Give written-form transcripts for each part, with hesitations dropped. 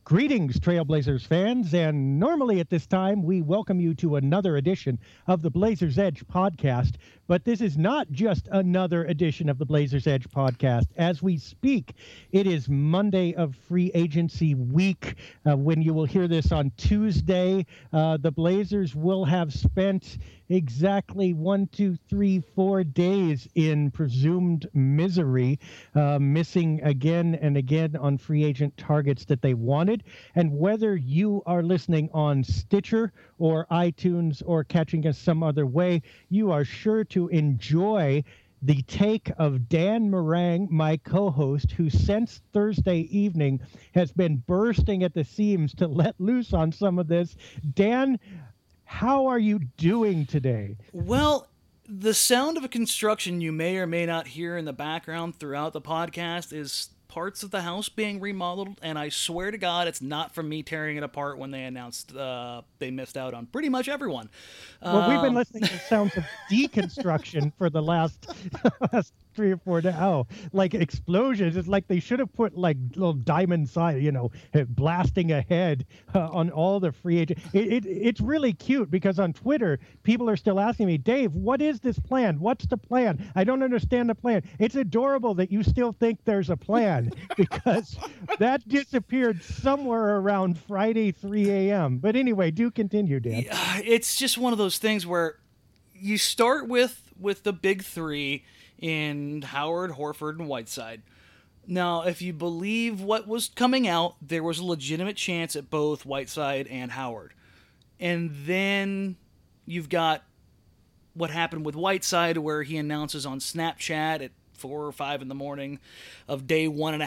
Greetings, Trailblazers fans, and normally at this time we welcome you to another edition of the Blazers Edge podcast, but this is not just another edition of the Blazers Edge podcast. As we speak, it is Monday of free agency week. When you will hear this on Tuesday, the Blazers will have spent exactly 4 days in presumed misery, missing again and again on free agent targets that they wanted. And whether you are listening on Stitcher or iTunes or catching us some other way, you are sure to enjoy the take of Dan Marang, my co-host, who since Thursday evening has been bursting at the seams to let loose on some of this. Dan, how are you doing today? Well, the sound of a construction you may or may not hear in the background throughout the podcast is parts of the house being remodeled, and I swear to God it's not from me tearing it apart when they announced they missed out on pretty much everyone. Well, we've been listening to sounds of deconstruction for the last 3 or 4 days. Oh, like explosions. It's like they should have put like little diamond side, blasting ahead on all the free agent. It's really cute because on Twitter, people are still asking me, Dave, what is this plan? What's the plan? I don't understand the plan. It's adorable that you still think there's a plan because that disappeared somewhere around Friday, 3 a.m. But anyway, do continue, Dan. It's just one of those things where you start with the big three in Howard, Horford, and Whiteside. Now, if you believe what was coming out, there was a legitimate chance at both Whiteside and Howard. And then you've got what happened with Whiteside, where he announces on Snapchat at 4 or 5 in the morning of day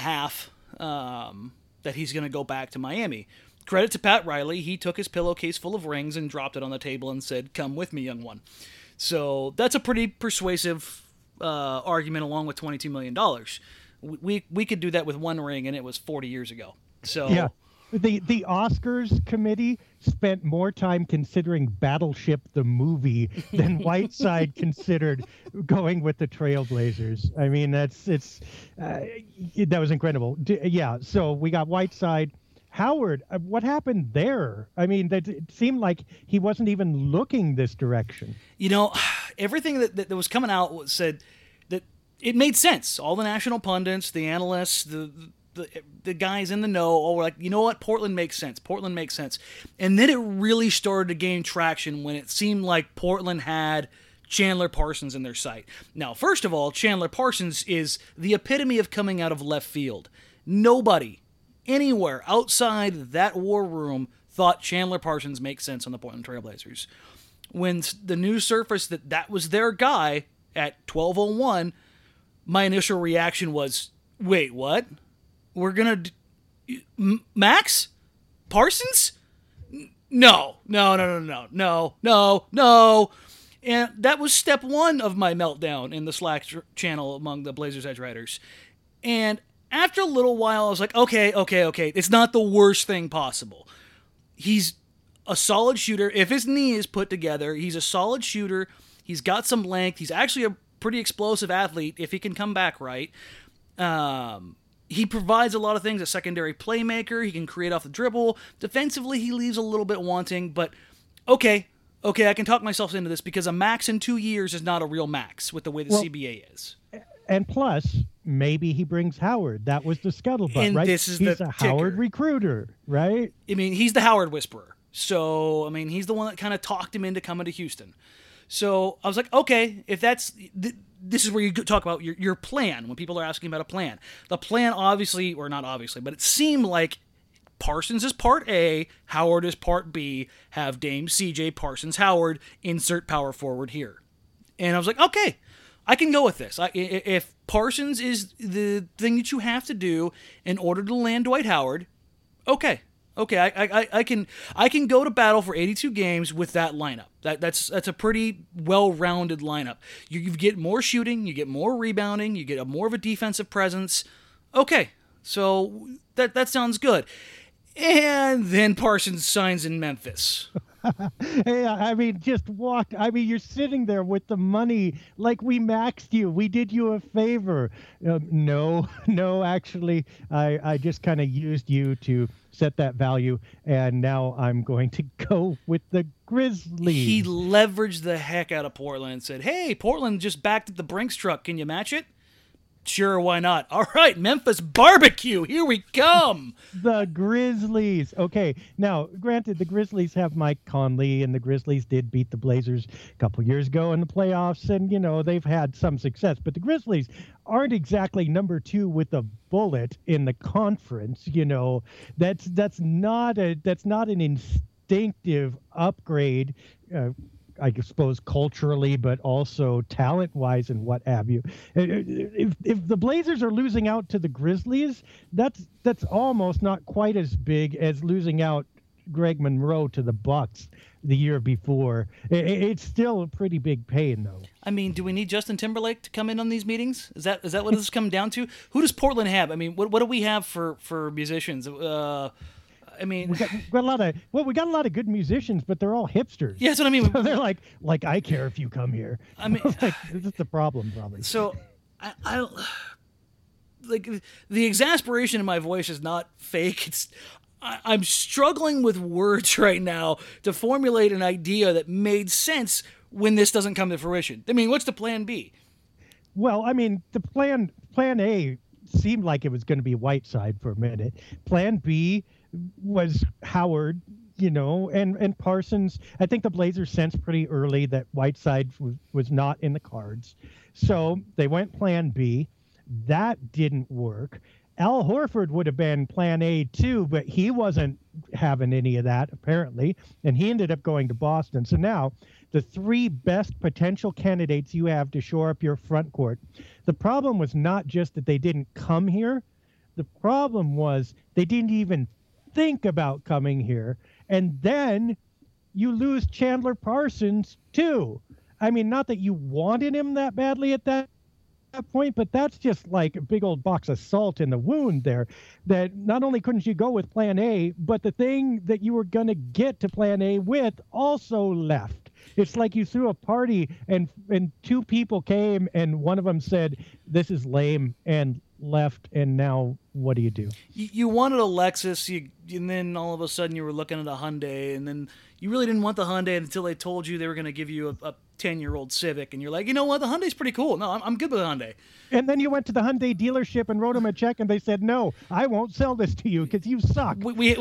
1.5 that he's going to go back to Miami. Credit to Pat Riley. He took his pillowcase full of rings and dropped it on the table and said, "Come with me, young one." So that's a pretty persuasive argument, along with $22 million. We could do that with one ring, and it was 40 years ago. So yeah. The Oscars committee spent more time considering Battleship the movie than Whiteside considered going with the Trailblazers. I mean, that was incredible. Yeah, so we got Whiteside. Howard, what happened there? I mean, it seemed like he wasn't even looking this direction. Everything that was coming out said that it made sense. All the national pundits, the analysts, the guys in the know all were like, you know what, Portland makes sense. Portland makes sense. And then it really started to gain traction when it seemed like Portland had Chandler Parsons in their sight. Now, first of all, Chandler Parsons is the epitome of coming out of left field. Nobody anywhere outside that war room thought Chandler Parsons makes sense on the Portland Trailblazers. When the news surfaced that was their guy at 12:01, my initial reaction was, wait, what? We're going to... Max? Parsons? No. And that was step one of my meltdown in the Slack channel among the Blazers Edge writers. And after a little while, I was like, okay. It's not the worst thing possible. He's a solid shooter. If his knee is put together, he's a solid shooter. He's got some length. He's actually a pretty explosive athlete if he can come back right. He provides a lot of things, a secondary playmaker. He can create off the dribble. Defensively, he leaves a little bit wanting, but okay, I can talk myself into this because a max in 2 years is not a real max with the way the CBA is. And plus, maybe he brings Howard. That was the scuttlebutt, right? He's a Howard recruiter, right? I mean, he's the Howard whisperer. So, I mean, he's the one that kind of talked him into coming to Houston. So I was like, okay, if that's... This is where you talk about your plan when people are asking about a plan. The plan obviously, or not obviously, but it seemed like Parsons is part A, Howard is part B, have Dame CJ Parsons Howard, insert power forward here. And I was like, okay, I can go with this. If Parsons is the thing that you have to do in order to land Dwight Howard, okay, I can go to battle for 82 games with that lineup. That's a pretty well-rounded lineup. You get more shooting, you get more rebounding, you get more of a defensive presence. Okay, so that sounds good. And then Parsons signs in Memphis. Hey, I mean, just walk. I mean, you're sitting there with the money, like we maxed you. We did you a favor. No, no, actually, I just kind of used you to set that value, and now I'm going to go with the Grizzlies. He leveraged the heck out of Portland and said, "Hey, Portland just backed at the Brinks truck. Can you match it?" Sure, why not? All right, Memphis barbecue. Here we come. The Grizzlies. Okay, now, granted, the Grizzlies have Mike Conley, and the Grizzlies did beat the Blazers a couple years ago in the playoffs, and, they've had some success. But the Grizzlies aren't exactly number 2 with a bullet in the conference. That's not an instinctive upgrade. I suppose culturally, but also talent-wise and what have you. If the Blazers are losing out to the Grizzlies, that's almost not quite as big as losing out Greg Monroe to the Bucks the year before. It's still a pretty big pain, though. I mean, do we need Justin Timberlake to come in on these meetings? Is that what this is coming down to? Who does Portland have? I mean, what do we have for musicians? I mean, we got a lot of good musicians, but they're all hipsters. Yeah, that's what I mean. So they're like I care if you come here. I mean, like, this is the problem, probably. So, I like the exasperation in my voice is not fake. I'm struggling with words right now to formulate an idea that made sense when this doesn't come to fruition. I mean, what's the plan B? Well, I mean, the plan A seemed like it was going to be Whiteside for a minute. Plan B was Howard, and Parsons. I think the Blazers sensed pretty early that Whiteside was not in the cards. So they went plan B. That didn't work. Al Horford would have been plan A too, but he wasn't having any of that apparently, and he ended up going to Boston. So now the 3 best potential candidates you have to shore up your front court. The problem was not just that they didn't come here. The problem was they didn't even think about coming here, and then you lose Chandler Parsons too. I mean, not that you wanted him that badly at that point, but that's just like a big old box of salt in the wound there, that not only couldn't you go with plan A, but the thing that you were going to get to plan A with also left. It's like you threw a party and 2 people came and one of them said, "This is lame," and left, and now what do you do? You wanted a Lexus, and then all of a sudden you were looking at a Hyundai, and then you really didn't want the Hyundai until they told you they were going to give you a 10-year-old Civic, and you're like, you know what, the Hyundai's pretty cool. No, I'm good with the Hyundai. And then you went to the Hyundai dealership and wrote them a check, and they said, "No, I won't sell this to you because you suck."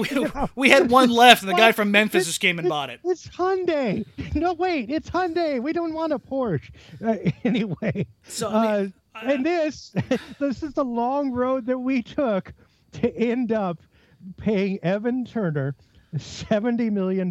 We had one left, and the guy from Memphis just came and bought it. It's Hyundai. No, wait, it's Hyundai. We don't want a Porsche. Anyway. So, I mean, and this is the long road that we took to end up paying Evan Turner $70 million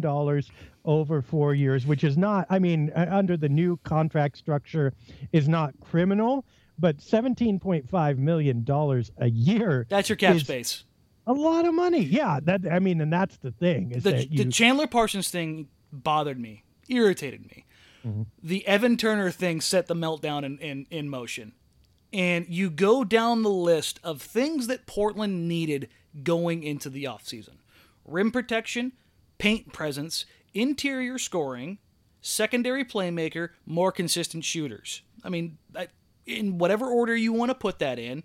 over 4 years, which is not, I mean, under the new contract structure, is not criminal, but $17.5 million a year. That's your cap space. A lot of money. Yeah. And that's the thing. Is the Chandler Parsons thing bothered me, irritated me. Mm-hmm. The Evan Turner thing set the meltdown in motion. And you go down the list of things that Portland needed going into the offseason. Rim protection, paint presence, interior scoring, secondary playmaker, more consistent shooters. I mean, in whatever order you want to put that in,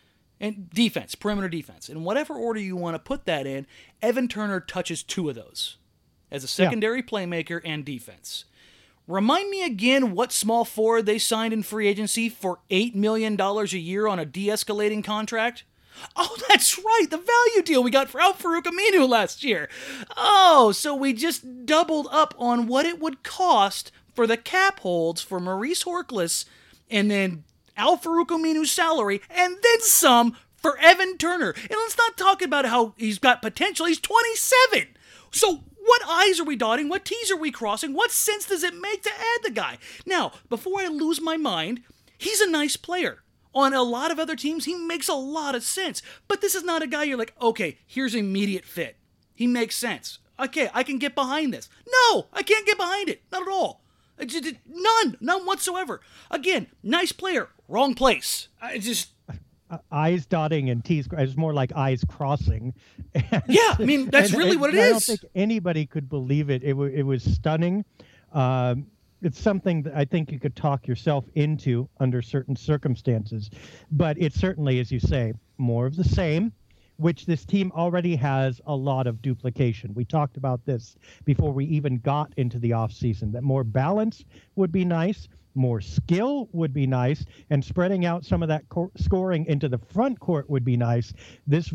and defense, perimeter defense. In whatever order you want to put that in, Evan Turner touches 2 of those as a secondary playmaker and defense. Remind me again what small forward they signed in free agency for $8 million a year on a de-escalating contract? Oh, that's right, the value deal we got for Al-Farouq Aminu last year. Oh, so we just doubled up on what it would cost for the cap holds for Maurice Horkless and then Al-Farouq Aminu's salary and then some for Evan Turner. And let's not talk about how he's got potential. He's 27. So what I's are we dotting? What T's are we crossing? What sense does it make to add the guy? Now, before I lose my mind, he's a nice player. On a lot of other teams, he makes a lot of sense. But this is not a guy you're like, okay, here's immediate fit. He makes sense. Okay, I can get behind this. No, I can't get behind it. Not at all. None whatsoever. Again, nice player, wrong place. I's dotting and T's. It's more like I's crossing. Yeah, I mean that's really what it is. I don't think anybody could believe it. It was stunning. It's something that I think you could talk yourself into under certain circumstances, but it's certainly, as you say, more of the same, which this team already has a lot of duplication. We talked about this before we even got into the offseason, that more balance would be nice, more skill would be nice, and spreading out some of that scoring into the front court would be nice. This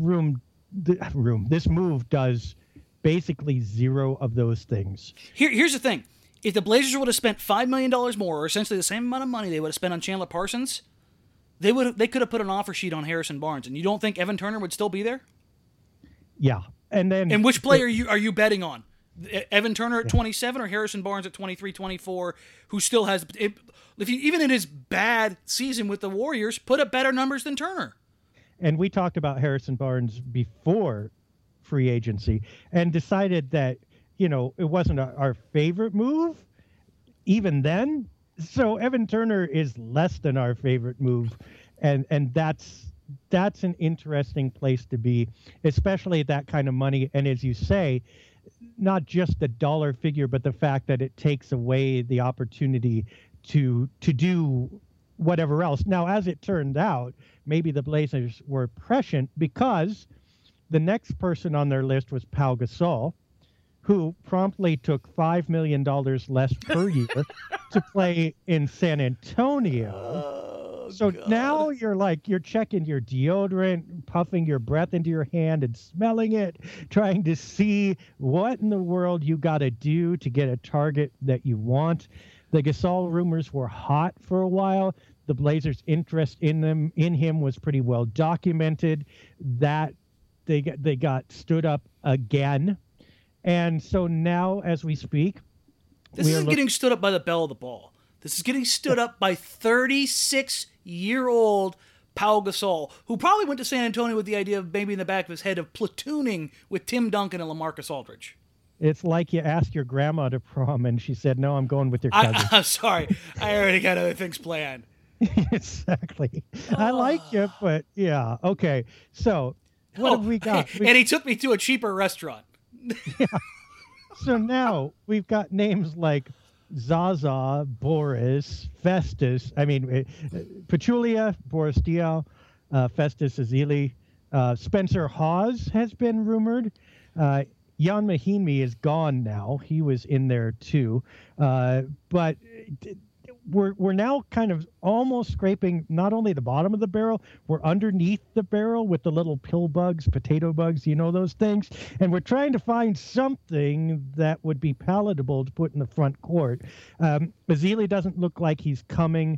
move does basically zero of those things. Here's the thing. If the Blazers would have spent $5 million more, or essentially the same amount of money they would have spent on Chandler Parsons, they could have put an offer sheet on Harrison Barnes. And you don't think Evan Turner would still be there? Yeah. And which player are you betting on? Evan Turner at 27 or Harrison Barnes at 23, 24, who still has, even in his bad season with the Warriors, put up better numbers than Turner. And we talked about Harrison Barnes before free agency and decided that, it wasn't our favorite move even then. So Evan Turner is less than our favorite move. And that's an interesting place to be, especially at that kind of money. And as you say, not just the dollar figure, but the fact that it takes away the opportunity to do whatever else. Now, as it turned out, maybe the Blazers were prescient because the next person on their list was Pau Gasol, who promptly took $5 million less per year to play in San Antonio. So God. Now you're checking your deodorant, puffing your breath into your hand and smelling it, trying to see what in the world you got to do to get a target that you want. The Gasol rumors were hot for a while. The Blazers' interest in him was pretty well documented. That they got stood up again. And so now, as we speak, this isn't getting stood up by the belle of the ball. This is getting stood up by 36-year-old Pau Gasol, who probably went to San Antonio with the idea of maybe in the back of his head of platooning with Tim Duncan and LaMarcus Aldridge. It's like you asked your grandma to prom and she said, "No, I'm going with your cousin." I'm sorry. I already got other things planned. Exactly. I like you, but yeah. Okay. So what have we got? And he took me to a cheaper restaurant. Yeah. So now we've got names like Zaza, Boris, Festus. Pachulia, Boris Diaw, Festus Ezeli. Spencer Hawes has been rumored. Jan Mahinmi is gone now. He was in there too. But we're now kind of almost scraping not only the bottom of the barrel, we're underneath the barrel with the little pill bugs, potato bugs, those things. And we're trying to find something that would be palatable to put in the front court. Ezeli doesn't look like he's coming.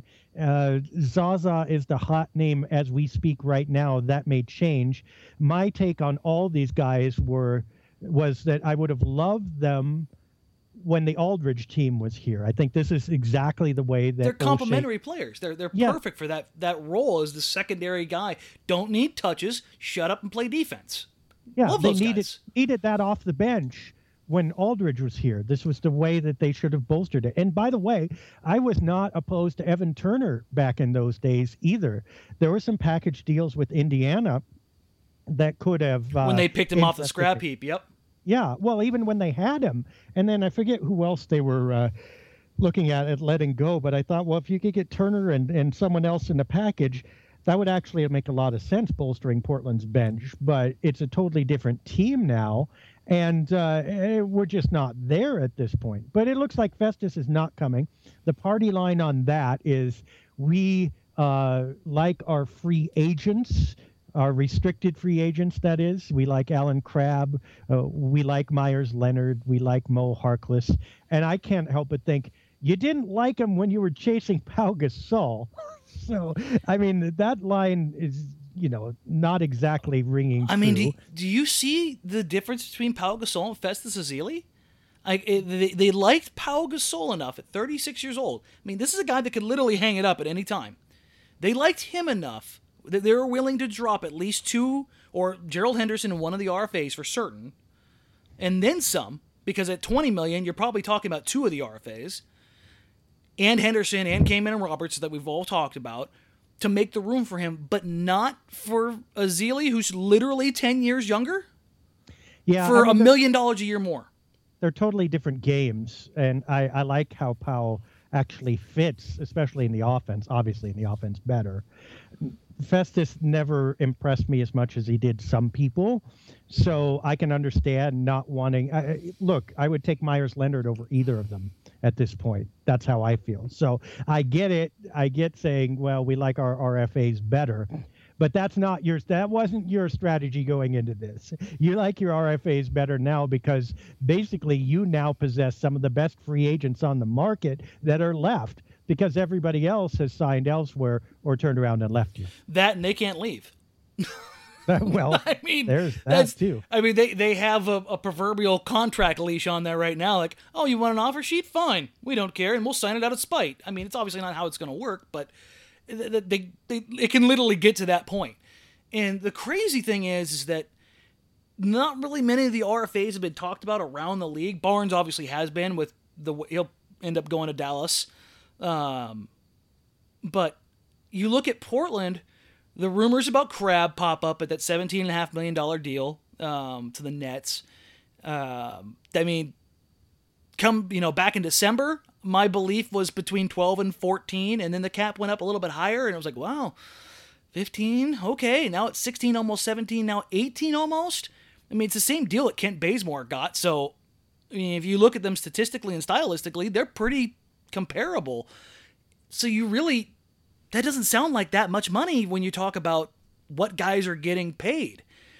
Zaza is the hot name as we speak right now. That may change. My take on all these guys was that I would have loved them when the Aldridge team was here. I think this is exactly the way that they're complementary players. They're perfect for that role as the secondary guy. Don't need touches. Shut up and play defense. Yeah, Love they those needed that off the bench when Aldridge was here. This was the way that they should have bolstered it. And by the way, I was not opposed to Evan Turner back in those days either. There were some package deals with Indiana that could have when they picked him off the scrap heap. Yep. Yeah, well, even when they had him, and then I forget who else they were looking at letting go, but I thought, well, if you could get Turner and someone else in the package, that would actually make a lot of sense bolstering Portland's bench. But it's a totally different team now, and we're just not there at this point. But it looks like Festus is not coming. The party line on that is we like our free agents. Our restricted free agents, that is. We like Alan Crabb. We like Myers Leonard. We like Mo Harkless. And I can't help but think, you didn't like him when you were chasing Pau Gasol. So, that line is, not exactly ringing true. Do you see the difference between Pau Gasol and Festus Ezeli? They liked Pau Gasol enough at 36 years old. This is a guy that could literally hang it up at any time. They liked him enough that they were willing to drop at least two, or Gerald Henderson in one of the RFAs for certain, and then some, because at $20 million, you're probably talking about two of the RFAs, and Henderson and Kaman and Roberts that we've all talked about. to make the room for him, but not for Ezeli, who's literally 10 years younger? Yeah, for $1 million a year more. They're totally different games, and I like how Powell actually fits, especially in the offense. Obviously, in the offense better. Festus never impressed me as much as he did some people, so I can understand not wanting. Look, I would take Myers Leonard over either of them at this point. That's how I feel. So I get it. I get saying, well, we like our RFAs better. But that's not yours. That wasn't your strategy going into this. You like your RFAs better now because basically you now possess some of the best free agents on the market that are left because everybody else has signed elsewhere or turned around and left you. That and they can't leave. Well, I mean, there's that too. I mean, they have a proverbial contract leash on there right now. Like, oh, you want an offer sheet? Fine. We don't care, and we'll sign it out of spite. I mean, it's obviously not how it's going to work, but it can literally get to that point. And the crazy thing is that not really many of the RFAs have been talked about around the league. Barnes obviously has been he'll end up going to Dallas. But you look at Portland, the rumors about Crabbe pop up at that $17.5 million deal to the Nets. I mean, back in December, my belief was between 12 and 14, and then the cap went up a little bit higher, and I was like, wow, 15, okay, now it's 16, almost 17, now 18 almost. I mean, it's the same deal that Kent Bazemore got, so I mean, if you look at them statistically and stylistically, they're pretty comparable. So that doesn't sound like that much money when you talk about what guys are getting paid.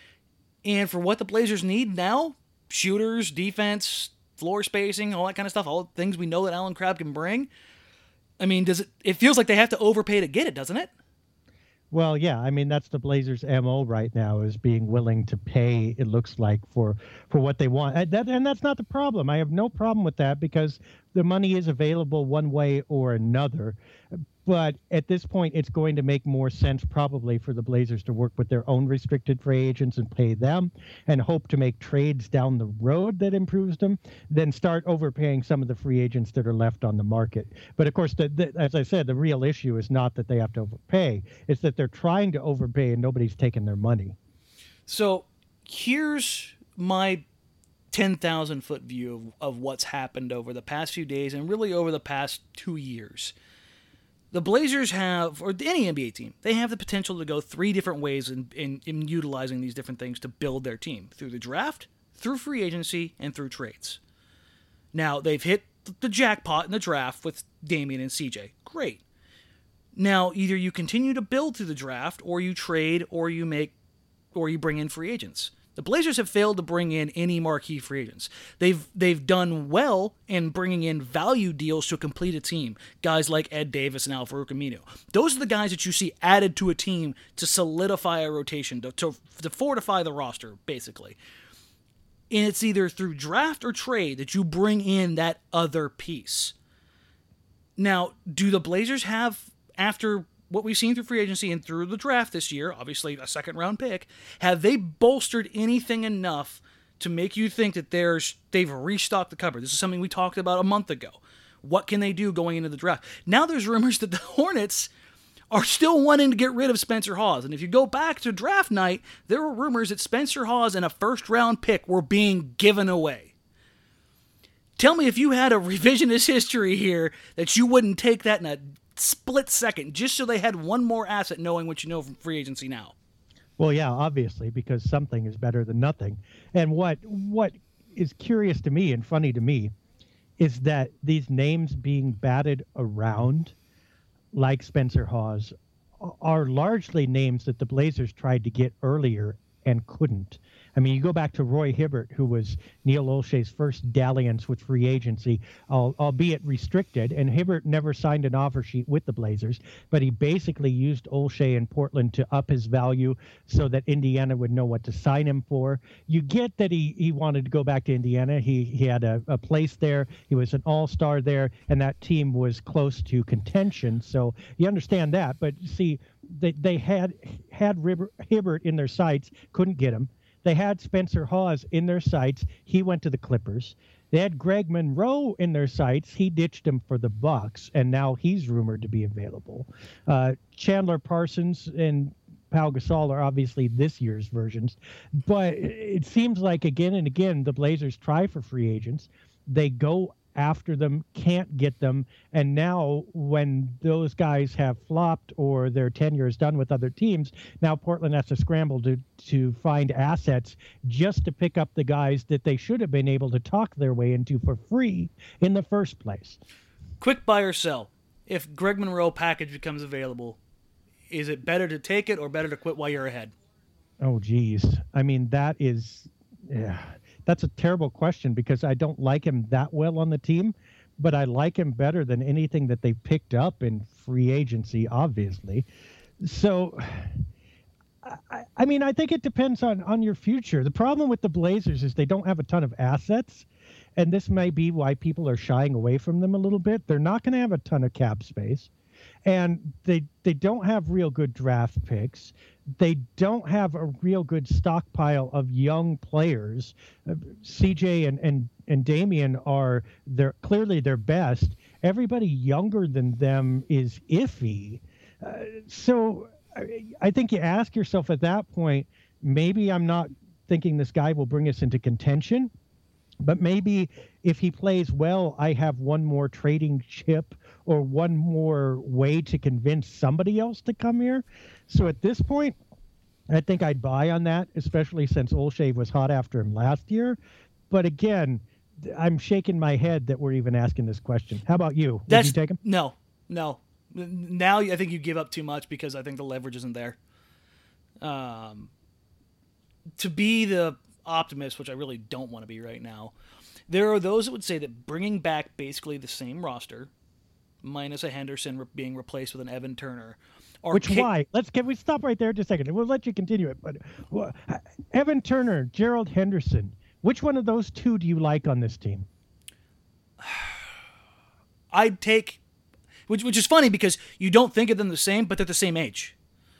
And for what the Blazers need now, shooters, defense, floor spacing, all that kind of stuff, all the things we know that Allen Crabbe can bring. I mean, it feels like they have to overpay to get it, doesn't it? Well, yeah. I mean, that's the Blazers' MO right now, is being willing to pay, it looks like, for what they want. And that's not the problem. I have no problem with that because the money is available one way or another. But at this point, it's going to make more sense probably for the Blazers to work with their own restricted free agents and pay them and hope to make trades down the road that improves them, than start overpaying some of the free agents that are left on the market. But of course, as I said, the real issue is not that they have to overpay. It's that they're trying to overpay and nobody's taking their money. So here's my 10,000-foot view of what's happened over the past few days and really over the past 2 years. The Blazers have, or any NBA team, they have the potential to go three different ways in utilizing these different things to build their team. Through the draft, through free agency, and through trades. Now, they've hit the jackpot in the draft with Damian and CJ. Great. Now, either you continue to build through the draft, or you trade, or you bring in free agents. The Blazers have failed to bring in any marquee free agents. They've done well in bringing in value deals to complete a team. Guys like Ed Davis and Al-Farouq Aminu. Those are the guys that you see added to a team to solidify a rotation, to fortify the roster, basically. And it's either through draft or trade that you bring in that other piece. Now, do the Blazers have, after what we've seen through free agency and through the draft this year, obviously a second-round pick, have they bolstered anything enough to make you think that they've restocked the cupboard? This is something we talked about a month ago. What can they do going into the draft? Now there's rumors that the Hornets are still wanting to get rid of Spencer Hawes. And if you go back to draft night, there were rumors that Spencer Hawes and a first-round pick were being given away. Tell me if you had a revisionist history here that you wouldn't take that in a split second just so they had one more asset, knowing what you know from free agency now. Well, yeah, obviously, because something is better than nothing. And what is curious to me and funny to me is that these names being batted around, like Spencer Hawes, are largely names that the Blazers tried to get earlier and couldn't. I mean, you go back to Roy Hibbert, who was Neil Olshey's first dalliance with free agency, albeit restricted, and Hibbert never signed an offer sheet with the Blazers, but he basically used Olshey in Portland to up his value so that Indiana would know what to sign him for. You get that he wanted to go back to Indiana. He had a place there. He was an all-star there, and that team was close to contention, so you understand that. But see, they had Hibbert in their sights, couldn't get him. They had Spencer Hawes in their sights. He went to the Clippers. They had Greg Monroe in their sights. He ditched him for the Bucks, and now he's rumored to be available. Chandler Parsons and Pau Gasol are obviously this year's versions, but it seems like again and again the Blazers try for free agents. They go after them, can't get them, and now when those guys have flopped or their tenure is done with other teams, now Portland has to scramble to find assets just to pick up the guys that they should have been able to talk their way into for free in the first place. Quick buy or sell. If Greg Monroe package becomes available, is it better to take it or better to quit while you're ahead? Oh, geez. I mean, that's a terrible question because I don't like him that well on the team, but I like him better than anything that they picked up in free agency, obviously. So, I mean, I think it depends on your future. The problem with the Blazers is they don't have a ton of assets, and this may be why people are shying away from them a little bit. They're not going to have a ton of cap space, and they don't have real good draft picks. They don't have a real good stockpile of young players. CJ and Damian are clearly their best. Everybody younger than them is iffy. So I think you ask yourself at that point, maybe I'm not thinking this guy will bring us into contention, but maybe if he plays well, I have one more trading chip or one more way to convince somebody else to come here. So at this point, I think I'd buy on that, especially since Olshey was hot after him last year. But again, I'm shaking my head that we're even asking this question. How about you? Would you take him? No. Now I think you give up too much because I think the leverage isn't there. To be the optimist, which I really don't want to be right now, there are those that would say that bringing back basically the same roster, minus a Henderson being replaced with an Evan Turner. Why? Can we stop right there just a second? We'll let you continue it. But Evan Turner, Gerald Henderson, which one of those two do you like on this team? I'd take, which is funny because you don't think of them the same, but they're the same age.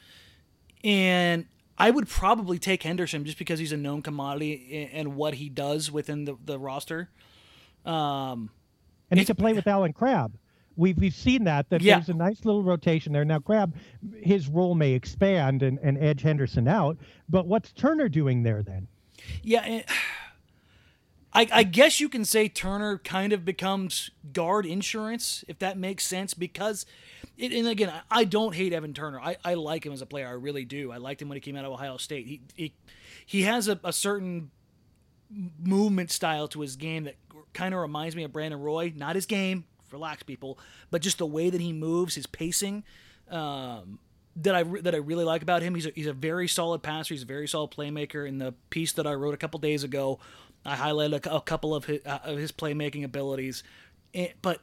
And I would probably take Henderson just because he's a known commodity and what he does within the roster. And he can play with Alan Crabb. We've seen that there's a nice little rotation there. Now, Crabb, his role may expand and edge Henderson out, but what's Turner doing there then? Yeah, I guess you can say Turner kind of becomes guard insurance, if that makes sense, because, and again, I don't hate Evan Turner. I like him as a player. I really do. I liked him when he came out of Ohio State. He has a certain movement style to his game that kind of reminds me of Brandon Roy. Not his game. Relax, people, but just the way that he moves, his pacing, that I really like about him. He's a very solid passer. He's a very solid playmaker. In the piece that I wrote a couple days ago, I highlighted a couple of his playmaking abilities. But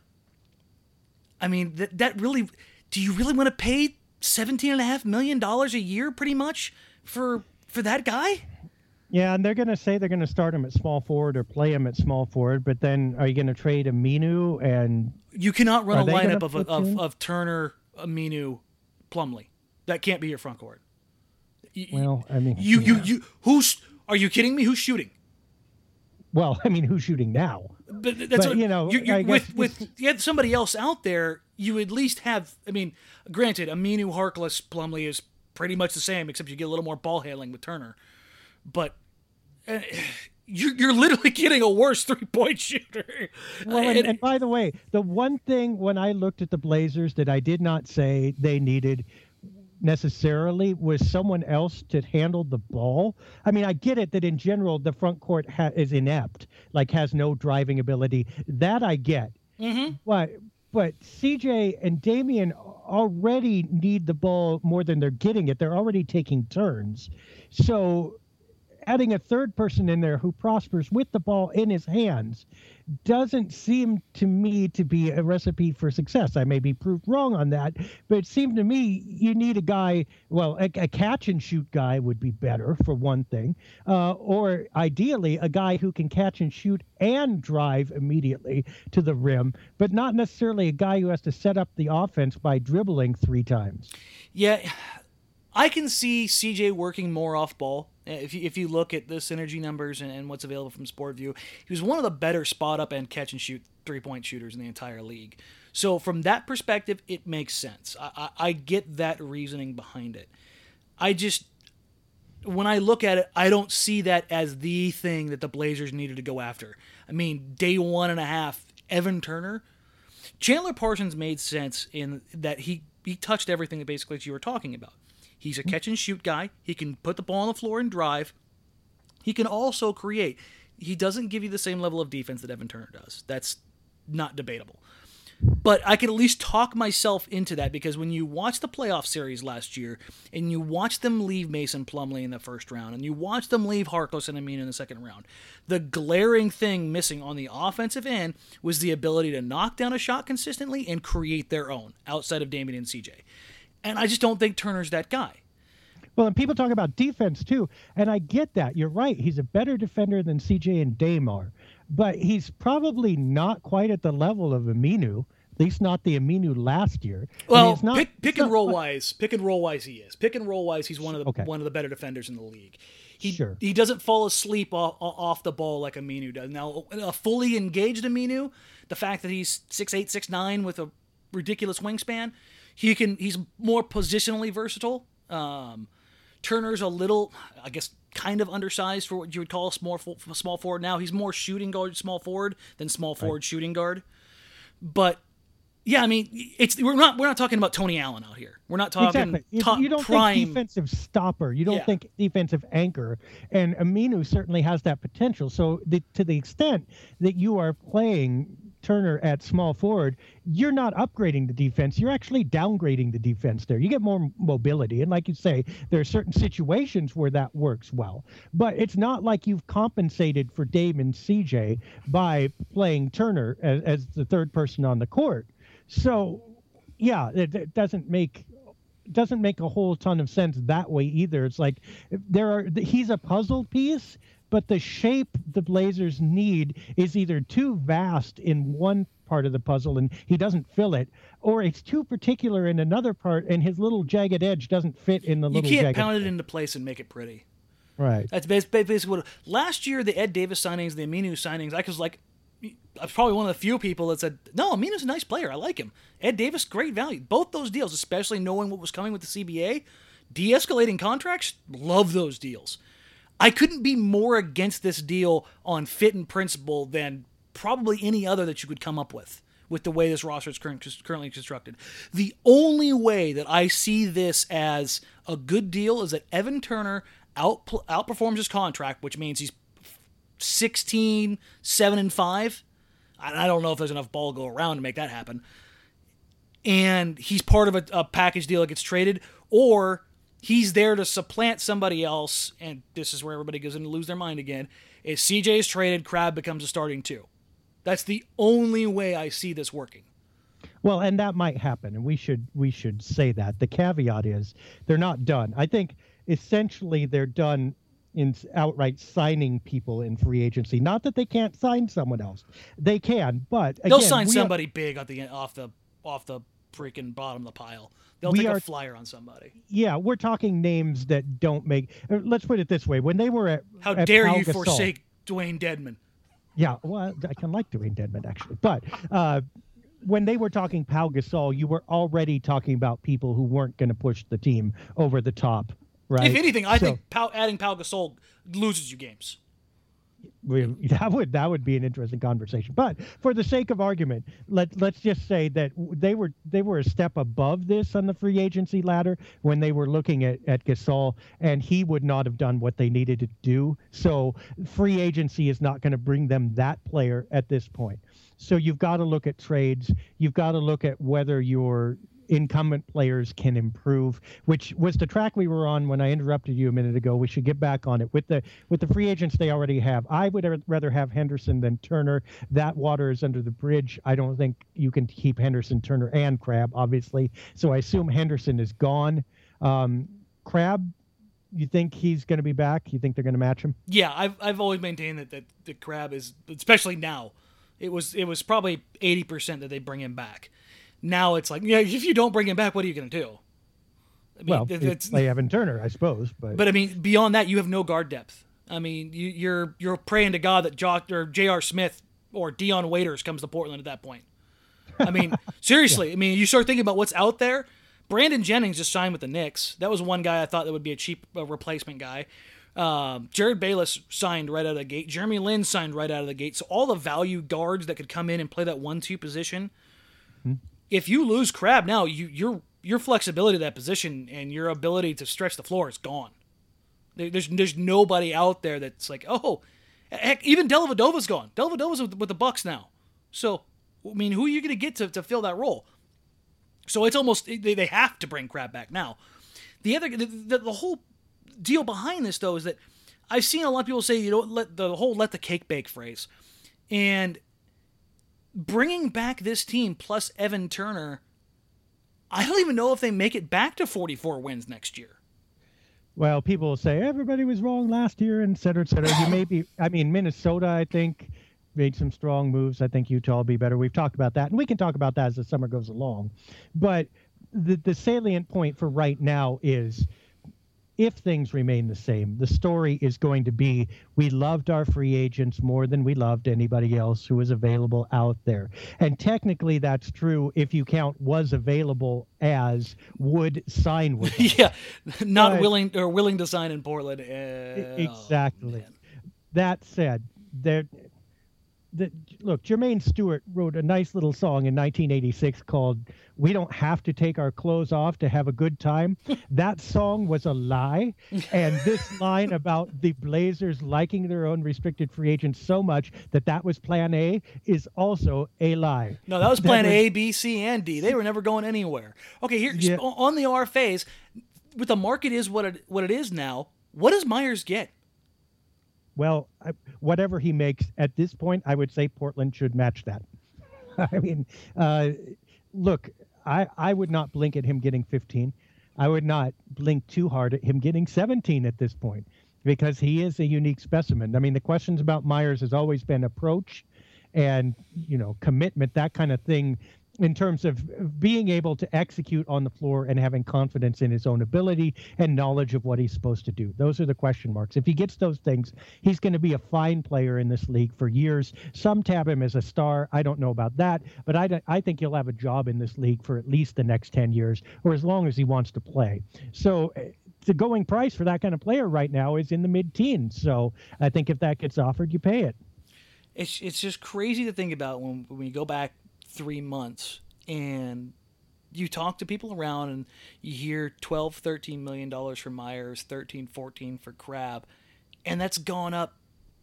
I mean, that really, do you really want to pay $17.5 million a year, pretty much, for that guy? Yeah, and they're going to say they're going to start him at small forward or play him at small forward, but then are you going to trade Aminu? And you cannot run a lineup of Turner, Aminu, Plumlee. That can't be your front court. Well, I mean, are you kidding me? Who's shooting? Well, I mean, who's shooting now? But that's what, you know, with you had somebody else out there, you at least have. I mean, granted, Aminu, Harkless, Plumlee is pretty much the same, except you get a little more ball handling with Turner. But you're literally getting a worse 3-point shooter. Well, and by the way, the one thing when I looked at the Blazers that I did not say they needed necessarily was someone else to handle the ball. I mean, I get it that in general the front court is inept, like has no driving ability. That I get. Mm-hmm. But CJ and Damian already need the ball more than they're getting it. They're already taking turns. So adding a third person in there who prospers with the ball in his hands doesn't seem to me to be a recipe for success. I may be proved wrong on that, but it seemed to me you need a guy, well, a catch and shoot guy would be better for one thing, or ideally a guy who can catch and shoot and drive immediately to the rim, but not necessarily a guy who has to set up the offense by dribbling 3 times. Yeah, I can see CJ working more off ball. If you look at the synergy numbers and what's available from SportView, he was one of the better spot up and catch and shoot 3-point shooters in the entire league. So from that perspective, it makes sense. I get that reasoning behind it. When I look at it, I don't see that as the thing that the Blazers needed to go after. I mean, day 1.5, Evan Turner, Chandler Parsons made sense in that he touched everything that basically you were talking about. He's a catch and shoot guy. He can put the ball on the floor and drive. He can also create. He doesn't give you the same level of defense that Evan Turner does. That's not debatable. But I can at least talk myself into that, because when you watch the playoff series last year and you watch them leave Mason Plumlee in the first round and you watch them leave Harkless and Aminu in the second round, the glaring thing missing on the offensive end was the ability to knock down a shot consistently and create their own outside of Damian and CJ. And I just don't think Turner's that guy. Well, and people talk about defense too, and I get that. You're right. He's a better defender than CJ and Dame are, but he's probably not quite at the level of Aminu, at least not the Aminu last year. Well, pick and roll wise, he is. Pick and roll wise, he's one of the better defenders in the league. He doesn't fall asleep off the ball like Aminu does. Now, a fully engaged Aminu, the fact that he's 6'8", 6'9", with a ridiculous wingspan, he's more positionally versatile. Turner's a little, I guess, kind of undersized for what you would call a small forward now. He's more shooting guard, small forward than small forward shooting guard. But yeah, I mean, we're not talking about Tony Allen out here. We're not talking you don't prime think defensive stopper. You don't think defensive anchor. And Aminu certainly has that potential. So to the extent that you are playing Turner at small forward, you're not upgrading the defense. You're actually downgrading the defense there. You get more mobility. And like you say, there are certain situations where that works well. But it's not like you've compensated for Dame and CJ by playing Turner as the third person on the court. So, yeah, it doesn't make a whole ton of sense that way either. It's like he's a puzzle piece, but the shape the Blazers need is either too vast in one part of the puzzle and he doesn't fill it, or it's too particular in another part and his little jagged edge doesn't fit in the little jagged edge. You can't pound it into place and make it pretty. Right. That's basically what... Last year, the Ed Davis signings, the Aminu signings, I was probably one of the few people that said, no, Aminu's a nice player. I like him. Ed Davis, great value. Both those deals, especially knowing what was coming with the CBA, de-escalating contracts, love those deals. I couldn't be more against this deal on fit and principle than probably any other that you could come up with the way this roster is currently constructed. The only way that I see this as a good deal is that Evan Turner outperforms his contract, which means he's 16, 7-5. I don't know if there's enough ball to go around to make that happen. And he's part of a package deal that gets traded, or he's there to supplant somebody else, and this is where everybody goes in to lose their mind again. If CJ is traded, Crabbe becomes a starting 2. That's the only way I see this working. Well, and that might happen, and we should say that. The caveat is they're not done. I think essentially they're done in outright signing people in free agency. Not that they can't sign someone else. They can, but again, they'll sign somebody big at the off the freaking bottom of the pile. They'll take a flyer on somebody. Yeah, we're talking names that don't make... Let's put it this way. When they were at... How dare you forsake Dwayne Dedman? Yeah, well, I can like Dwayne Dedman, actually. But when they were talking Pau Gasol, you were already talking about people who weren't going to push the team over the top, right? If anything, I think adding Pau Gasol loses you games. That would be an interesting conversation. But for the sake of argument, let's just say that they were a step above this on the free agency ladder when they were looking at Gasol, and he would not have done what they needed to do. So free agency is not going to bring them that player at this point. So you've got to look at trades. You've got to look at whether your incumbent players can improve, which was the track we were on when I interrupted you a minute ago. We should get back on it with the free agents they already have. I would rather have Henderson than Turner. That water is under the bridge. I don't think you can keep Henderson, Turner, and Crabbe, obviously. So I assume Henderson is gone. Crabbe, you think he's going to be back? You think they're going to match him? Yeah, I've always maintained that the Crabbe is, especially now, it was probably 80% that they bring him back. Now it's like, yeah, if you don't bring him back, what are you going to do? I mean, well, play Evan Turner, I suppose. But I mean, beyond that, you have no guard depth. I mean, you're praying to God that J.R. Smith or Dion Waiters comes to Portland at that point. I mean, seriously. Yeah. I mean, you start thinking about what's out there. Brandon Jennings just signed with the Knicks. That was one guy I thought that would be a cheap replacement guy. Jared Bayless signed right out of the gate. Jeremy Lin signed right out of the gate. So all the value guards that could come in and play that 1-2 position. If you lose Crabbe now, your flexibility to that position and your ability to stretch the floor is gone. There's nobody out there that's like, oh, heck, even Dellavedova's gone. Dellavedova's with the Bucks now. So, I mean, who are you going to get to fill that role? So it's almost, they have to bring Crabbe back now. The whole deal behind this, though, is that I've seen a lot of people say, let the cake bake phrase. And bringing back this team plus Evan Turner, I don't even know if they make it back to 44 wins next year. Well, people will say everybody was wrong last year, and et cetera, et cetera. You may be, I mean, Minnesota, I think, made some strong moves. I think Utah will be better. We've talked about that, and we can talk about that as the summer goes along. But the salient point for right now is, if things remain the same, the story is going to be, we loved our free agents more than we loved anybody else who was available out there. And technically that's true if you count was available as would sign with them. Yeah, not willing to sign in Portland. Exactly. That said, look, Jermaine Stewart wrote a nice little song in 1986 called "We Don't Have to Take Our Clothes Off to Have a Good Time." That song was a lie. And this line about the Blazers liking their own restricted free agents so much that was plan A is also a lie. No, that was plan A, B, C, and D. They were never going anywhere. Okay, here on the RFAs, with the market is what it is now, what does Myers get? Well, whatever he makes at this point, I would say Portland should match that. I mean, look, I would not blink at him getting 15. I would not blink too hard at him getting 17 at this point, because he is a unique specimen. I mean, the questions about Myers has always been approach and, commitment, that kind of thing, in terms of being able to execute on the floor and having confidence in his own ability and knowledge of what he's supposed to do. Those are the question marks. If he gets those things, he's going to be a fine player in this league for years. Some tab him as a star. I don't know about that, but I think he'll have a job in this league for at least the next 10 years, or as long as he wants to play. So the going price for that kind of player right now is in the mid-teens. So I think if that gets offered, you pay it. It's just crazy to think about when you go back 3 months and you talk to people around and you hear $12-13 million for Myers, 13-14 for Crabbe, and that's gone up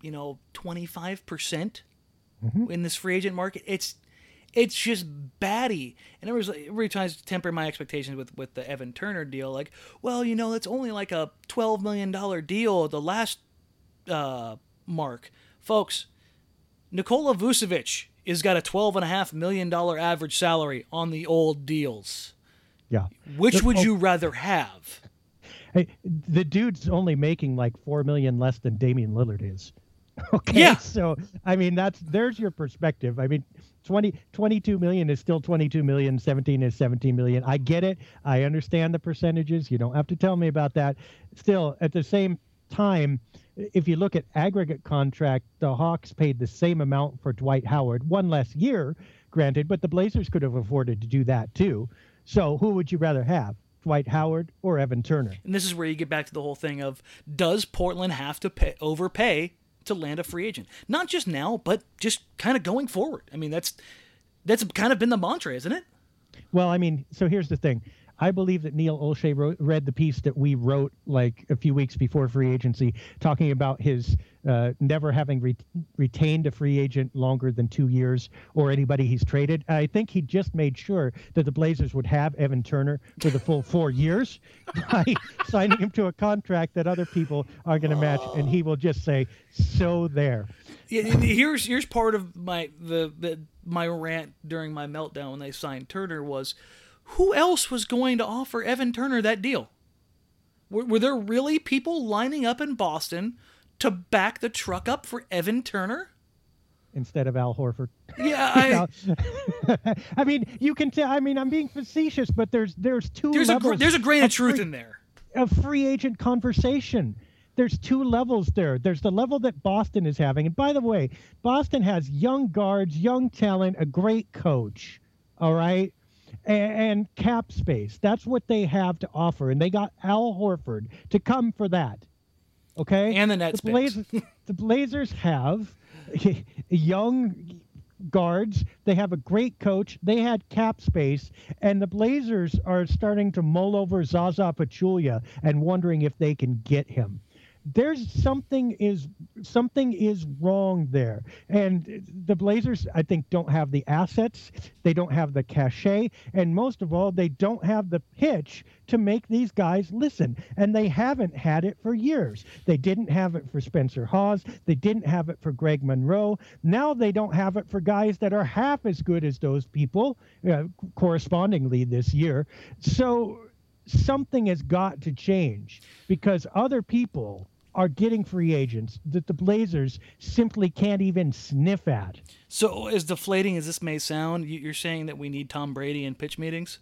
25% in this free agent market. It's just batty. And everybody tries to temper my expectations with the Evan Turner deal, like, well, it's only like a $12 million deal at the last mark. Folks, Nikola Vucevic has got a $12.5 million average salary on the old deals. Yeah. Which would you rather have? Hey, the dude's only making like $4 million less than Damian Lillard is. Okay. Yeah. So, I mean, there's your perspective. I mean, 22 million is still 22 million. 17 is 17 million. I get it. I understand the percentages. You don't have to tell me about that. Still, at the same time, if you look at aggregate contract, the Hawks paid the same amount for Dwight Howard, one less year, granted, but the Blazers could have afforded to do that too. So who would you rather have, Dwight Howard or Evan Turner? And this is where you get back to the whole thing of, does Portland have to overpay to land a free agent? Not just now, but just kind of going forward. I mean, that's kind of been the mantra, isn't it? Well, I mean, so here's the thing. I believe that Neil Olshey read the piece that we wrote like a few weeks before free agency, talking about his never having retained a free agent longer than 2 years or anybody he's traded. I think he just made sure that the Blazers would have Evan Turner for the full 4 years by signing him to a contract that other people are going to match, and he will just say, so there. Yeah, here's part of my rant during my meltdown when they signed Turner was, who else was going to offer Evan Turner that deal? Were there really people lining up in Boston to back the truck up for Evan Turner? instead of Al Horford. Yeah, I mean, you can tell. I mean, I'm being facetious, but there's two levels. There's a grain of truth in there. A free agent conversation. There's two levels there. There's the level that Boston is having. And by the way, Boston has young guards, young talent, a great coach, all right, and cap space. That's what they have to offer. And they got Al Horford to come for that, okay? And the Nets. The Blazers have young guards. They have a great coach. They had cap space. And the Blazers are starting to mull over Zaza Pachulia and wondering if they can get him. There's something is wrong there. And the Blazers, I think, don't have the assets. They don't have the cachet. And most of all, they don't have the pitch to make these guys listen. And they haven't had it for years. They didn't have it for Spencer Hawes. They didn't have it for Greg Monroe. Now they don't have it for guys that are half as good as those people, correspondingly this year. So something has got to change because other people are getting free agents that the Blazers simply can't even sniff at. So as deflating as this may sound, you're saying that we need Tom Brady in pitch meetings?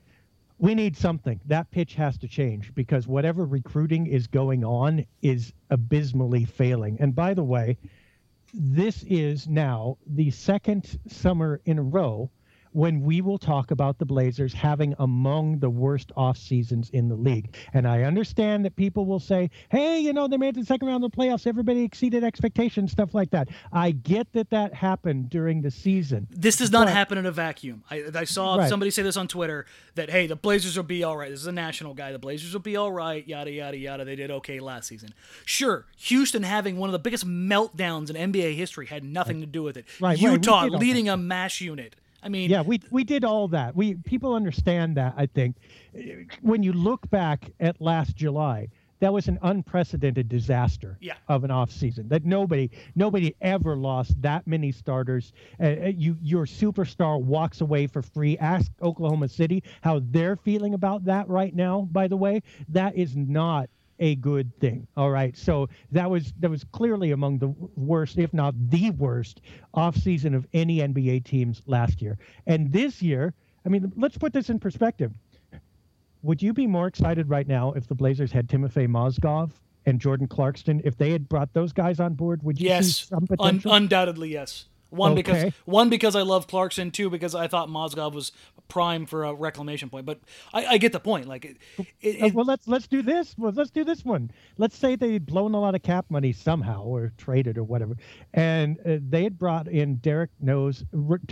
We need something. That pitch has to change because whatever recruiting is going on is abysmally failing. And by the way, this is now the second summer in a row when we will talk about the Blazers having among the worst off seasons in the league. And I understand that people will say, hey, they made the second round of the playoffs. Everybody exceeded expectations, stuff like that. I get that happened during the season. This does not happen in a vacuum. I saw somebody say this on Twitter that, hey, the Blazers will be all right. This is a national guy. The Blazers will be all right, yada, yada, yada. They did okay last season. Sure, Houston having one of the biggest meltdowns in NBA history had nothing to do with it. Utah leading a MASH unit. I mean, yeah, we did all that. People understand that. I think when you look back at last July, that was an unprecedented disaster of an off season. That nobody ever lost that many starters. Your superstar walks away for free. Ask Oklahoma City how they're feeling about that right now. By the way, that is not a good thing. All right. So that was clearly among the worst, if not the worst, offseason of any NBA teams last year. And this year, I mean, let's put this in perspective. Would you be more excited right now if the Blazers had Timofey Mozgov and Jordan Clarkson? If they had brought those guys on board, would you see some potential? Undoubtedly, yes. One, because I love Clarkson. Two, because I thought Mozgov was prime for a reclamation point. But I get the point. Well, let's do this. Well, let's do this one. Let's say they'd blown a lot of cap money somehow or traded or whatever, and they had brought in Derek Rose,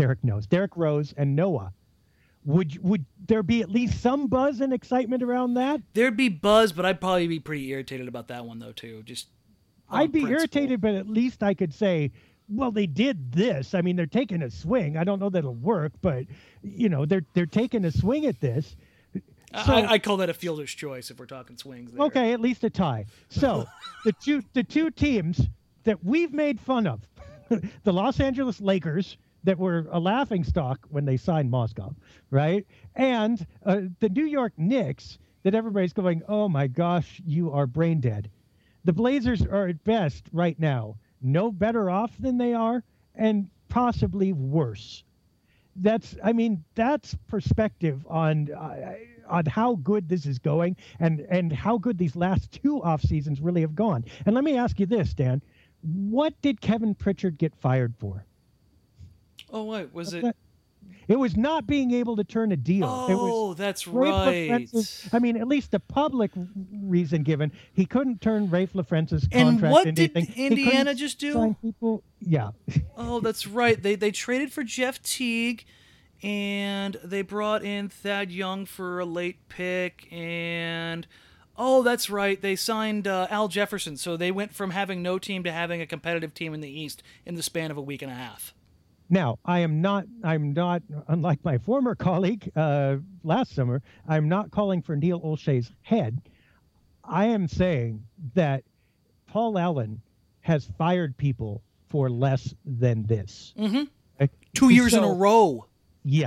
and Noah. Would there be at least some buzz and excitement around that? There'd be buzz, but I'd probably be pretty irritated about that one though too. I'd be irritated, but at least I could say, well, they did this. I mean, they're taking a swing. I don't know that it'll work, but they're taking a swing at this. So, I call that a fielder's choice if we're talking swings there. Okay, at least a tie. So the two teams that we've made fun of, the Los Angeles Lakers, that were a laughingstock when they signed Mozgov, right? And the New York Knicks, that everybody's going, oh my gosh, you are brain dead. The Blazers are at best right now no better off than they are, and possibly worse. That's perspective on how good this is going and how good these last two off seasons really have gone. And let me ask you this, Dan. What did Kevin Pritchard get fired for? Oh, wait, was it? It was not being able to turn a deal. Oh, that's right. I mean, at least the public reason given, he couldn't turn Rafe LaFrence's contract. And what into did anything. Indiana just do? Sign people. Yeah. Oh, that's right. They traded for Jeff Teague, and they brought in Thad Young for a late pick, and oh, that's right. They signed Al Jefferson. So they went from having no team to having a competitive team in the East in the span of a week and a half. Now, I'm not, unlike my former colleague last summer, I'm not calling for Neil Olshey's head. I am saying that Paul Allen has fired people for less than this. Mm-hmm. 2 years in a row. Yes.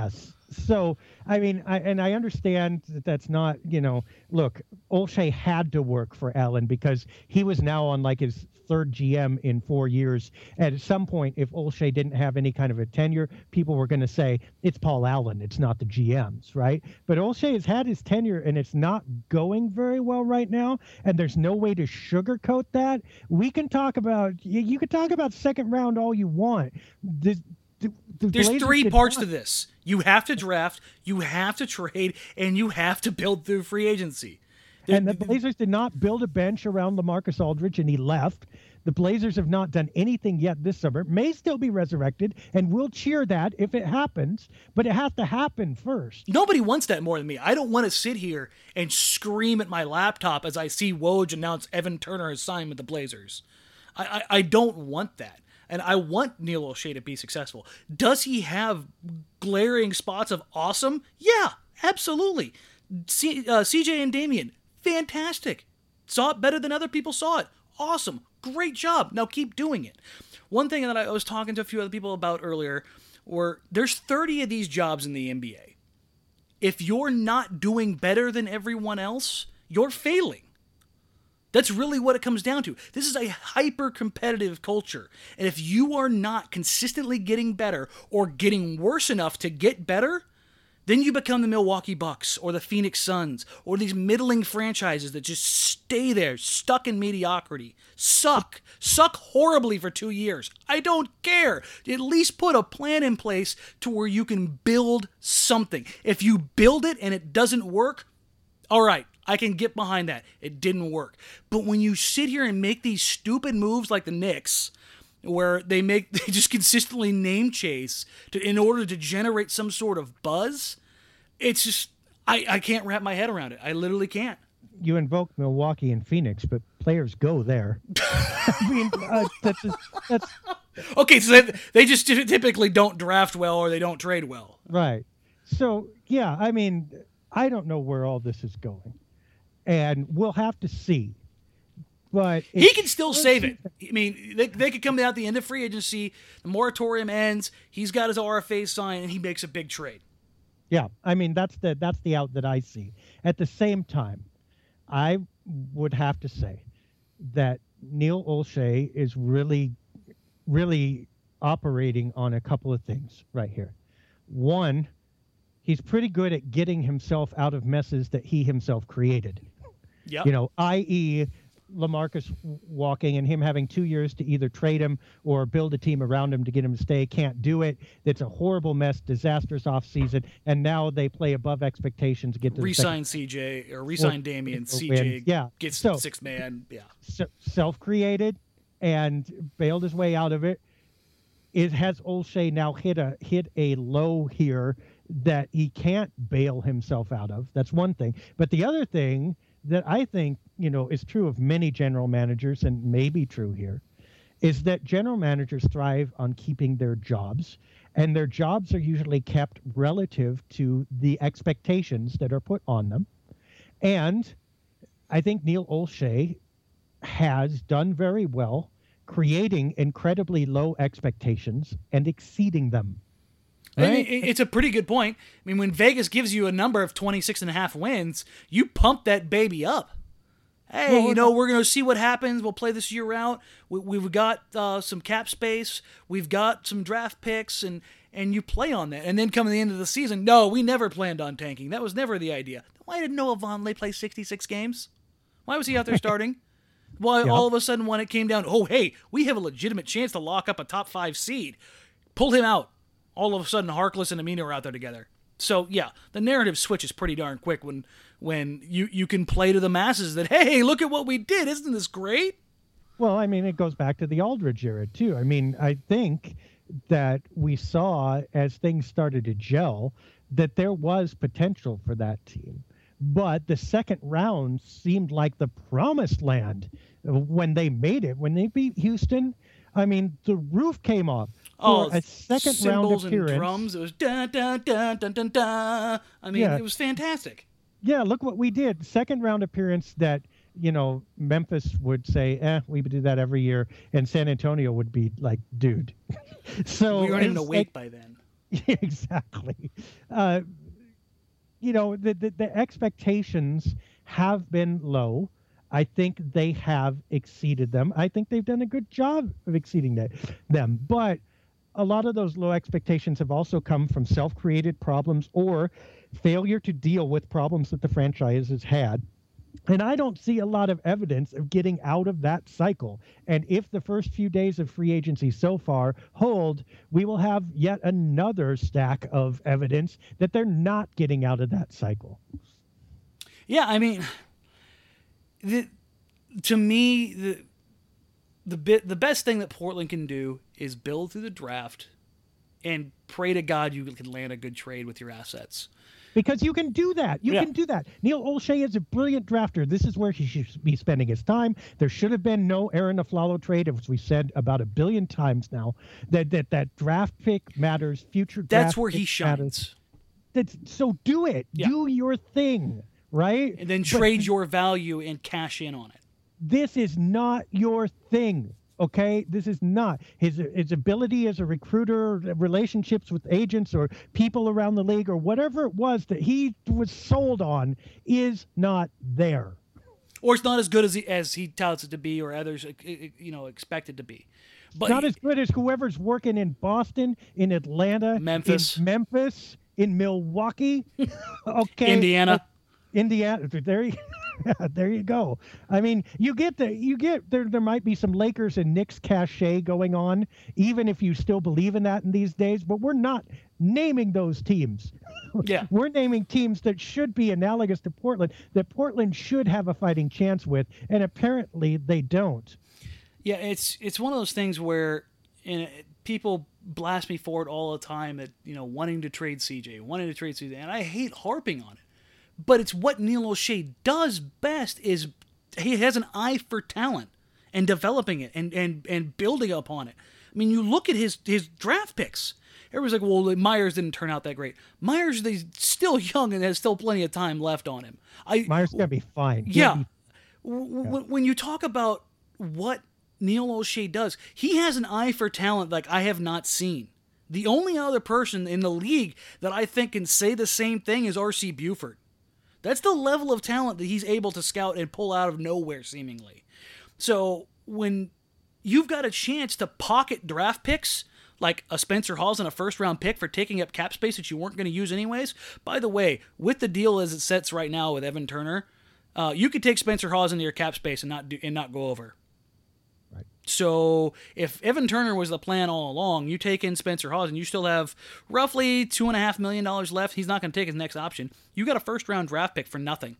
So, I mean, I understand that that's not, look, Olshey had to work for Allen because he was now on like his third GM in 4 years. And at some point, if Olshey didn't have any kind of a tenure, people were going to say it's Paul Allen, it's not the GMs, right? But Olshey has had his tenure and it's not going very well right now. And there's no way to sugarcoat that. We can talk about, you can talk about second round all you want. There's three parts to this. You have to draft, you have to trade, and you have to build through free agency. And the Blazers did not build a bench around LaMarcus Aldridge, and he left. The Blazers have not done anything yet this summer. May still be resurrected, and we'll cheer that if it happens, but it has to happen first. Nobody wants that more than me. I don't want to sit here and scream at my laptop as I see Woj announce Evan Turner has signed with the Blazers. I don't want that. And I want Neil Olshey to be successful. Does he have glaring spots of awesome? Yeah, absolutely. CJ and Damian, fantastic. Saw it better than other people saw it. Awesome. Great job. Now keep doing it. One thing that I was talking to a few other people about earlier were there's 30 of these jobs in the NBA. If you're not doing better than everyone else, you're failing. That's really what it comes down to. This is a hyper-competitive culture. And if you are not consistently getting better or getting worse enough to get better, then you become the Milwaukee Bucks or the Phoenix Suns or these middling franchises that just stay there, stuck in mediocrity. Suck horribly for 2 years. I don't care. At least put a plan in place to where you can build something. If you build it and it doesn't work, all right. I can get behind that. It didn't work. But when you sit here and make these stupid moves like the Knicks, where they just consistently name chase in order to generate some sort of buzz, it's just, I can't wrap my head around it. I literally can't. You invoke Milwaukee and Phoenix, but players go there. I mean, that's... Okay, so they just typically don't draft well or they don't trade well. Right. So, yeah, I mean, I don't know where all this is going. And we'll have to see. But he can still save it. I mean, they could come out at the end of free agency, the moratorium ends, he's got his RFA signed, and he makes a big trade. Yeah, I mean, that's the out that I see. At the same time, I would have to say that Neil Olshey is really, really operating on a couple of things right here. One, he's pretty good at getting himself out of messes that he himself created. Yeah. I.e., LaMarcus walking and him having 2 years to either trade him or build a team around him to get him to stay. Can't do it. It's a horrible mess, disastrous offseason, and now they play above expectations. Get to resign CJ or resign Damian. CJ gets the sixth man. Yeah. Self-created and bailed his way out of it. It has Olshey now hit a low here that he can't bail himself out of. That's one thing. But the other thing that I think, is true of many general managers and may be true here, is that general managers thrive on keeping their jobs, and their jobs are usually kept relative to the expectations that are put on them. And I think Neil Olshey has done very well creating incredibly low expectations and exceeding them. Right? It's a pretty good point. I mean, when Vegas gives you a number of 26.5 wins, you pump that baby up. Hey, we're going to see what happens. We'll play this year out. We've got some cap space. We've got some draft picks, and you play on that. And then come to the end of the season, no, we never planned on tanking. That was never the idea. Why did Noah Vonleh play 66 games? Why was he out there starting? Why all of a sudden when it came down, oh, hey, we have a legitimate chance to lock up a top 5 seed. Pulled him out. All of a sudden, Harkless and Amino are out there together. So, yeah, the narrative switches pretty darn quick when you can play to the masses that, hey, look at what we did. Isn't this great? Well, I mean, it goes back to the Aldridge era, too. I mean, I think that we saw as things started to gel that there was potential for that team. But the second round seemed like the promised land when they made it. When they beat Houston, I mean, the roof came off. A second round appearance. And drums. It was dun dun dun dun dun dun. I mean, It was fantastic. Yeah, look what we did. Second round appearance that, Memphis would say, we would do that every year, and San Antonio would be like, dude. So we weren't even awake by then. Exactly. Uh, the expectations have been low. I think they have exceeded them. I think they've done a good job of exceeding them. But a lot of those low expectations have also come from self-created problems or failure to deal with problems that the franchise has had. And I don't see a lot of evidence of getting out of that cycle. And if the first few days of free agency so far hold, we will have yet another stack of evidence that they're not getting out of that cycle. Yeah, I mean, to me, the best thing that Portland can do is build through the draft and pray to God you can land a good trade with your assets. Because you can do that. You can do that. Neil Olshey is a brilliant drafter. This is where he should be spending his time. There should have been no Aaron Aflalo trade, as we said about 1 billion times now. That draft pick matters. Future. That's where he shines. So do it. Yeah. Do your thing, right? And then trade your value and cash in on it. This is not your thing. Okay, this is not his ability as a recruiter, relationships with agents or people around the league or whatever it was that he was sold on is not there. Or it's not as good as he touts it to be, or others expect it to be. But not as good as whoever's working in Boston, in Atlanta, Memphis, in Milwaukee, okay, Indiana. There you go. I mean, there might be some Lakers and Knicks cachet going on, even if you still believe in that in these days, but we're not naming those teams. Yeah. We're naming teams that should be analogous to Portland, that Portland should have a fighting chance with, and apparently they don't. Yeah, it's one of those things where people blast me for it all the time at, wanting to trade CJ, and I hate harping on it. But it's what Neil Olshey does best is he has an eye for talent and developing it and building upon it. I mean, you look at his draft picks. Everybody's like, well, Myers didn't turn out that great. Myers is still young and has still plenty of time left on him. Myers going to be fine. Yeah. When you talk about what Neil Olshey does, he has an eye for talent like I have not seen. The only other person in the league that I think can say the same thing is R.C. Buford. That's the level of talent that he's able to scout and pull out of nowhere, seemingly. So when you've got a chance to pocket draft picks, like a Spencer Hawes and a first-round pick for taking up cap space that you weren't going to use anyways, by the way, with the deal as it sets right now with Evan Turner, you could take Spencer Hawes into your cap space and not go over. Right. So if Evan Turner was the plan all along, you take in Spencer Hawes and you still have roughly $2.5 million left. He's not going to take his next option. You got a first-round draft pick for nothing.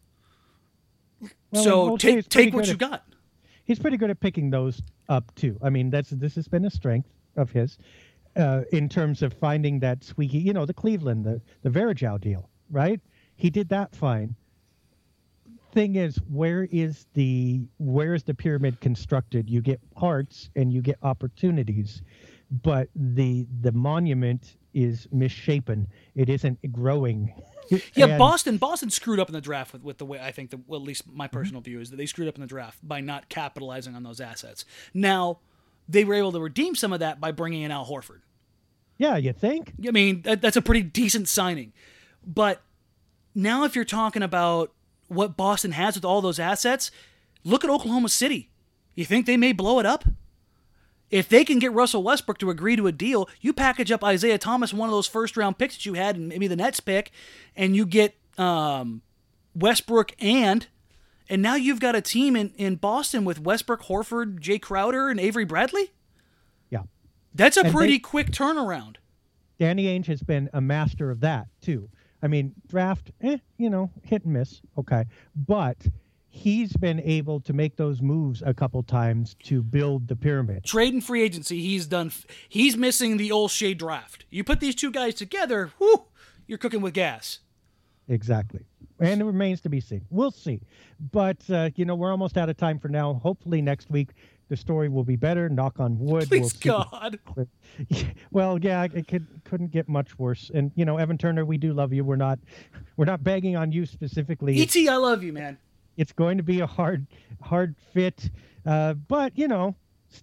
Well, so take what you got. He's pretty good at picking those up too. I mean, this has been a strength of his in terms of finding that squeaky. The Cleveland, the Varejao deal, right? He did that fine. Thing is, where is the pyramid constructed? You get parts and you get opportunities, but the monument is misshapen. It isn't growing. Yeah, Boston screwed up in the draft with the way I think at least my personal view is that they screwed up in the draft by not capitalizing on those assets. Now they were able to redeem some of that by bringing in Al Horford. Yeah, you think? I mean, that's a pretty decent signing, but now if you're talking about what Boston has with all those assets, look at Oklahoma City. You think they may blow it up? If they can get Russell Westbrook to agree to a deal, you package up Isaiah Thomas, one of those first-round picks that you had, and maybe the Nets pick, and you get Westbrook and now you've got a team in Boston with Westbrook, Horford, Jay Crowder, and Avery Bradley? Yeah. That's a pretty quick turnaround. Danny Ainge has been a master of that, too. I mean, draft, hit and miss, okay. But he's been able to make those moves a couple times to build the pyramid. Trade and free agency, he's missing the Olshey draft. You put these two guys together, whoo, you're cooking with gas. Exactly. And it remains to be seen. We'll see. But, we're almost out of time for now. Hopefully next week the story will be better. Knock on wood. Please, God. Well, yeah, it couldn't get much worse. And, Evan Turner, we do love you. We're not begging on you specifically. E.T., I love you, man. It's going to be a hard fit. But, still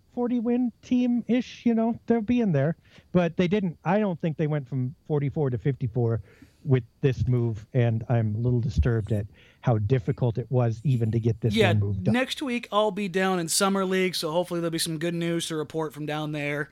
40 win team ish. You know, they'll be in there, but they didn't. I don't think they went from 44 to 54 with this move, and I'm a little disturbed at how difficult it was even to get this one move done. Next week I'll be down in Summer League, so hopefully there'll be some good news to report from down there.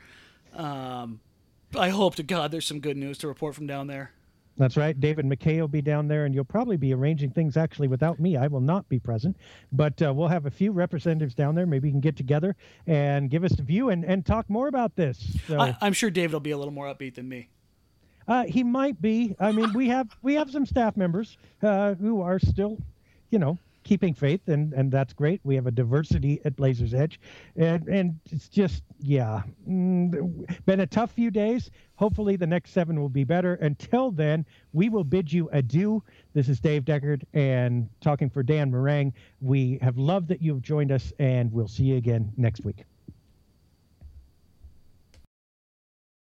I hope to God there's some good news to report from down there. That's right. David McKay will be down there, and you'll probably be arranging things actually without me. I will not be present, but we'll have a few representatives down there. Maybe we can get together and give us a view and talk more about this. So, I'm sure David will be a little more upbeat than me. He might be. I mean, we have some staff members who are still, you know, keeping faith, and that's great. We have a diversity at Blazers Edge, and it's just, been a tough few days. Hopefully the next 7 will be better. Until then, we will bid you adieu. This is Dave Deckard, and talking for Dan Marang. We have loved that you've joined us, and we'll see you again next week.